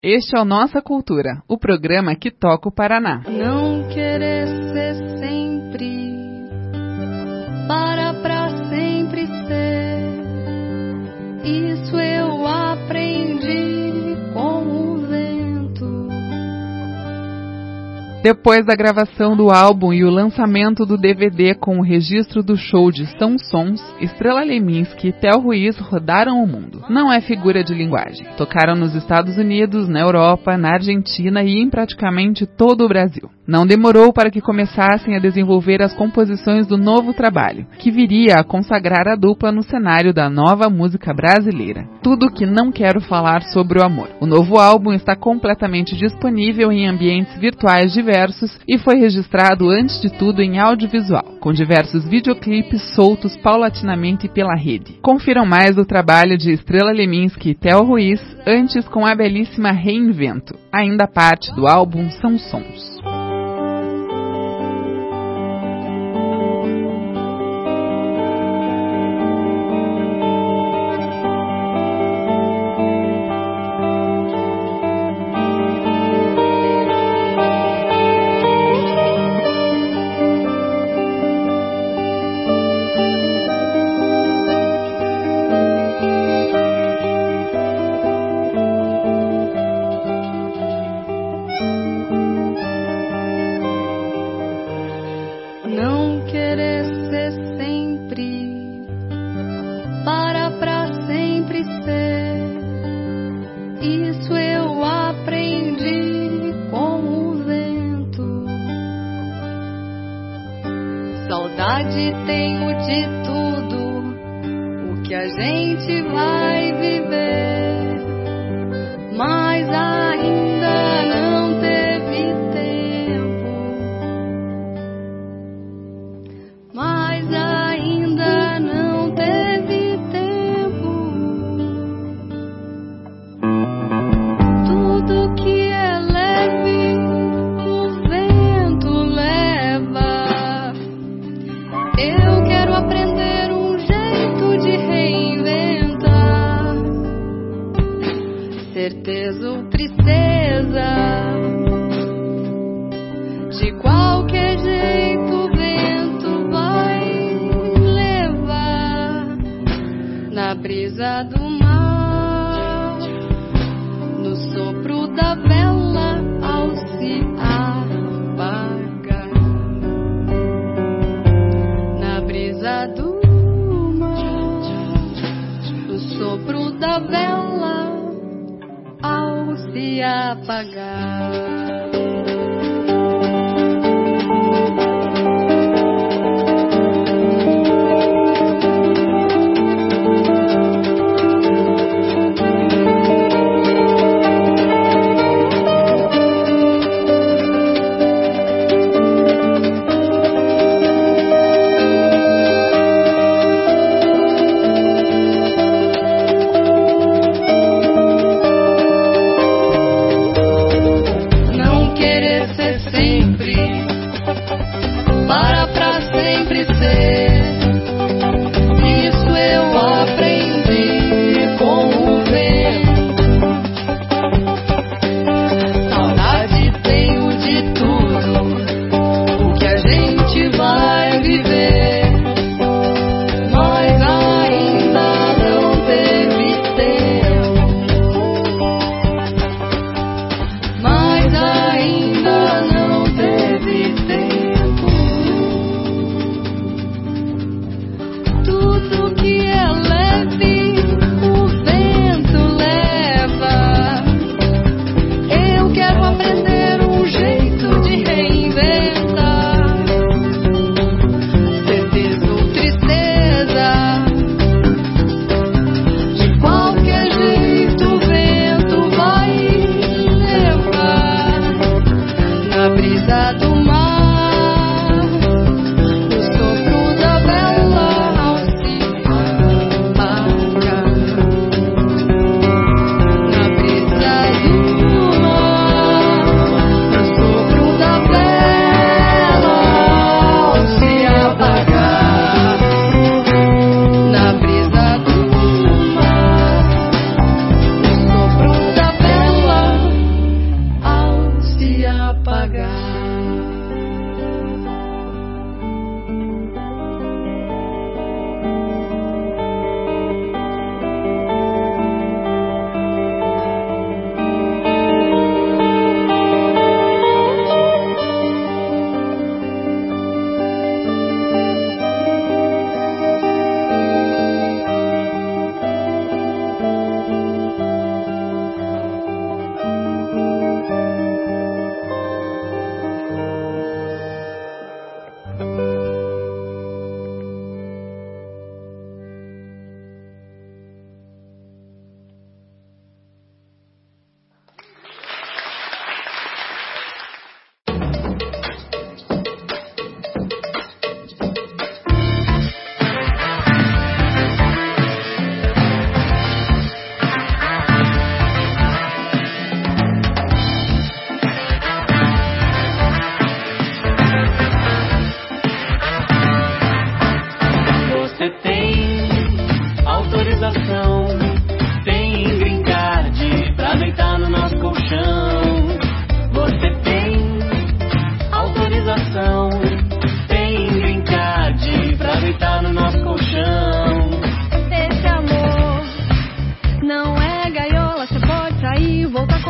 Este é o Nossa Cultura, o programa que toca o Paraná. Não querer ser sempre, para sempre ser, isso eu aprendi com o vento. Depois da gravação do álbum e o lançamento do DVD com o registro do show de São Sons, Estrela Leminski e Theo Ruiz rodaram o mundo. Não é figura de linguagem. Tocaram nos Estados Unidos, na Europa, na Argentina e em praticamente todo o Brasil. Não demorou para que começassem a desenvolver as composições do novo trabalho, que viria a consagrar a dupla no cenário da nova música brasileira. Tudo que não quero falar sobre o amor. O novo álbum está completamente disponível em ambientes virtuais diversos e foi registrado antes de tudo em audiovisual, com diversos videoclipes soltos paulatinamente pela rede. Confiram mais o trabalho de Estrela Leminski e Theo Ruiz, antes com a belíssima Reinvento, ainda parte do álbum São Sons. Não querer ser sempre, para sempre ser, isso eu aprendi com o vento. Saudade tenho de tudo o que a gente vai viver, mas ainda não teve tempo. Mas ainda não teve tempo. Tudo que é leve, o vento leva. Eu quero aprender um jeito de reinventar. Certeza ou tristeza, de qualquer jeito o vento vai levar. Na brisa do mar, no sopro da vela ao se apagar. Na brisa do mar, no sopro da vela ao se apagar. Não quero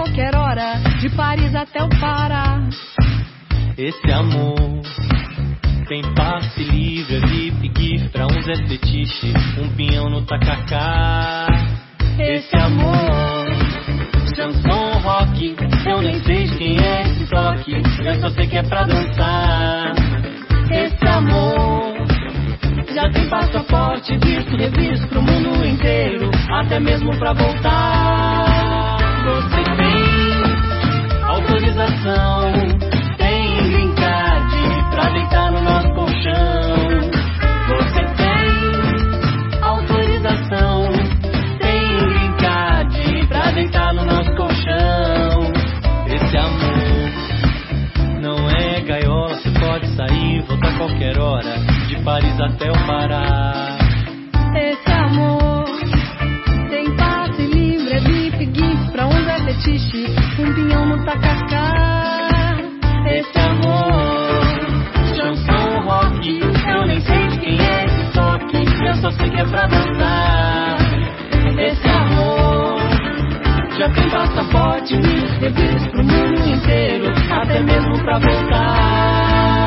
qualquer hora, de Paris até o Pará. Esse amor tem passe livre, é VIP gift, pra uns é fetiche, um pinhão no tacacá. Esse amor, chanson rock, eu nem sei de quem é esse toque, eu só sei que é pra dançar. Esse amor já tem passaporte, visto, revisto pro mundo inteiro, até mesmo pra voltar. Você tem autorização, tem green card pra deitar no nosso colchão. Você tem autorização, tem green card pra deitar no nosso colchão. Esse amor não é gaiola, você pode sair, voltar qualquer hora, de Paris até o Pará. Esse amor tem passe livre, é VIP gift, pra uns é fetiche, um pinhão no tacacá. Esse amor, chanson rock, eu nem sei de quem é esse toque, eu só sei que é pra dançar. Esse amor já tem passaporte, revisto pro mundo inteiro, até mesmo pra voltar.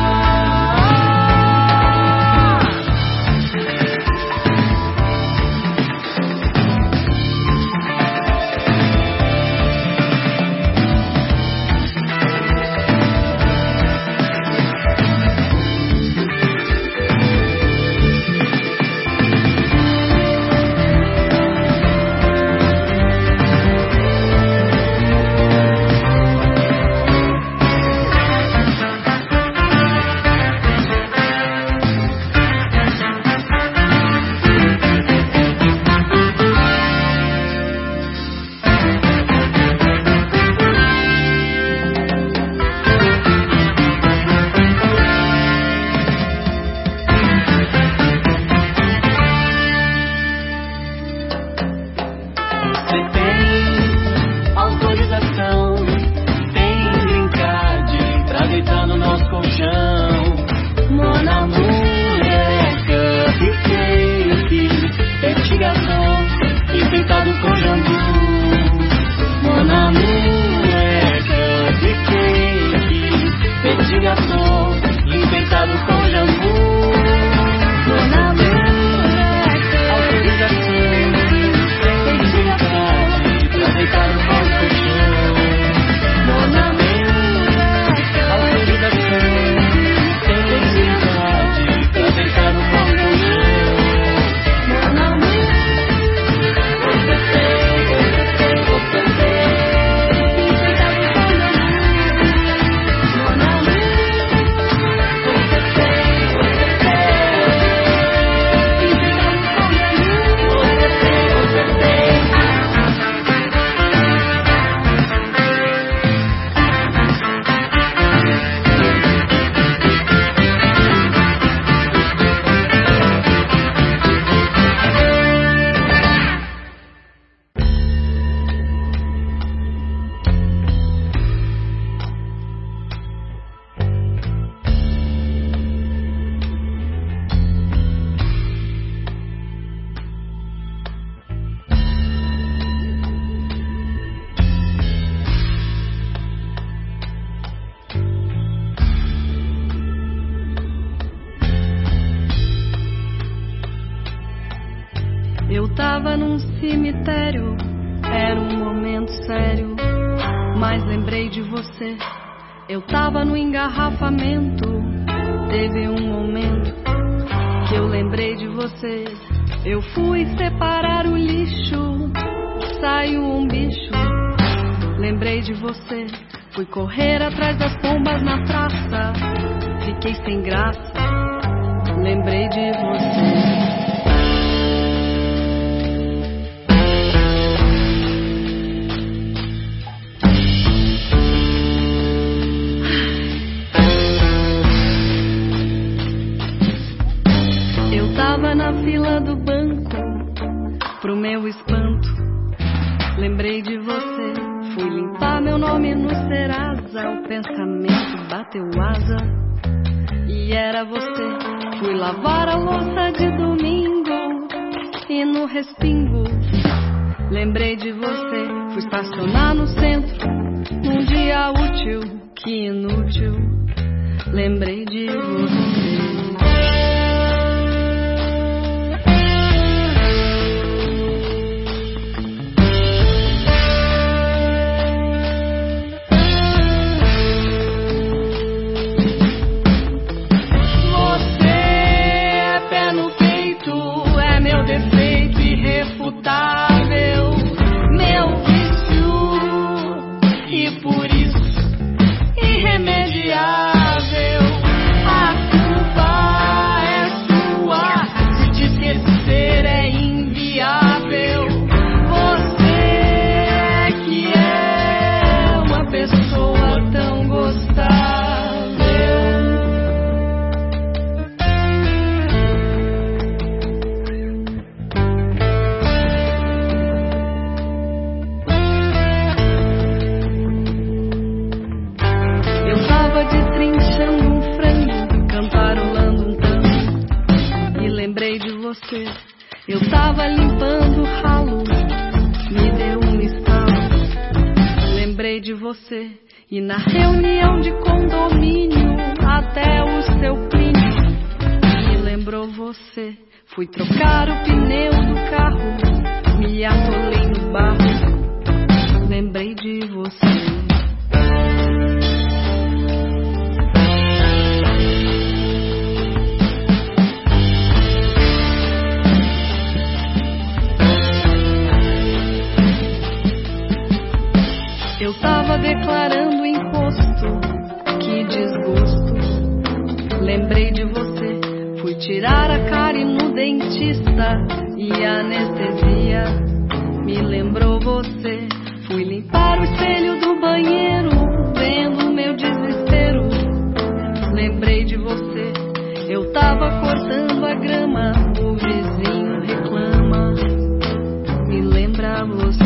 Eu tava num cemitério, era um momento sério, mas lembrei de você. Eu tava no engarrafamento, teve um momento que eu lembrei de você. Eu fui separar o lixo, saiu um bicho, lembrei de você. Fui correr atrás das pombas na praça, fiquei sem graça, lembrei de você. Tava na fila do banco, pro meu espanto, lembrei de você. Fui limpar meu nome no Serasa, o pensamento bateu asa e era você. Fui lavar a louça de domingo e no respingo Lembrei de você, fui estacionar no centro, num dia útil, que inútil. Lembrei de você. Eu tava limpando o ralo, me deu um estalo. Lembrei de você, e na reunião de condomínio, até o seu Plínio me lembrou você. Fui trocar o pneu do carro, me atolei no barro. Lembrei de você. Eu tava declarando imposto, que desgosto. Lembrei de você, fui tirar a cárie no dentista e a anestesia me lembrou você. Fui limpar o espelho do banheiro, vendo o meu desespero. Lembrei de você, eu tava cortando a grama, o vizinho reclama, me lembra você.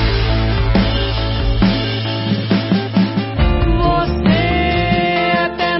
Você é pé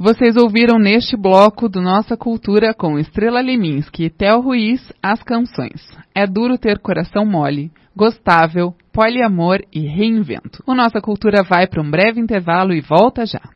Vocês ouviram neste bloco do Nossa Cultura com Estrela Leminski e Theo Ruiz as canções É Duro Ter Coração Mole, Gostável, Poliamor e Reinvento. O Nossa Cultura vai para um breve intervalo e volta já.